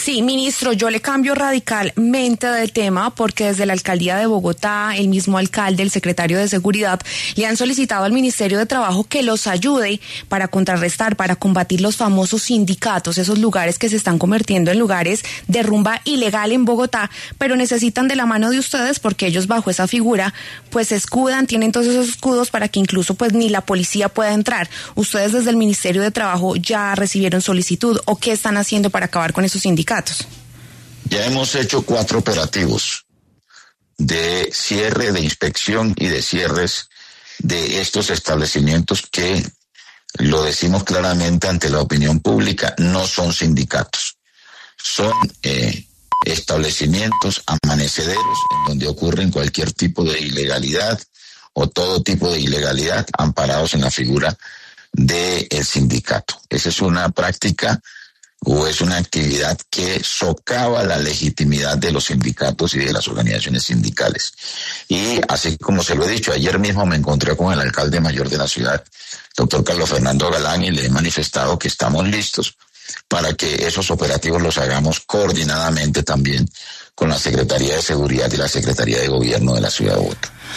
Sí, ministro, yo le cambio radicalmente de tema porque desde la alcaldía de Bogotá, el mismo alcalde, el secretario de Seguridad, le han solicitado al Ministerio de Trabajo que los ayude para contrarrestar, para combatir los famosos sindicatos, esos lugares que se están convirtiendo en lugares de rumba ilegal en Bogotá, pero necesitan de la mano de ustedes porque ellos bajo esa figura pues se escudan, tienen todos esos escudos para que incluso pues ni la policía pueda entrar. ¿Ustedes desde el Ministerio de Trabajo ya recibieron solicitud o qué están haciendo para acabar con esos sindicatos? Ya hemos hecho 4 operativos de cierre, de inspección y de cierres de estos establecimientos que, lo decimos claramente ante la opinión pública, no son sindicatos. Son establecimientos amanecederos en donde ocurren cualquier tipo de ilegalidad o todo tipo de ilegalidad amparados en la figura del sindicato. Esa es una práctica o es una actividad que socava la legitimidad de los sindicatos y de las organizaciones sindicales. Y así como se lo he dicho, ayer mismo me encontré con el alcalde mayor de la ciudad, doctor Carlos Fernando Galán, y le he manifestado que estamos listos para que esos operativos los hagamos coordinadamente también con la Secretaría de Seguridad y la Secretaría de Gobierno de la Ciudad de Bogotá.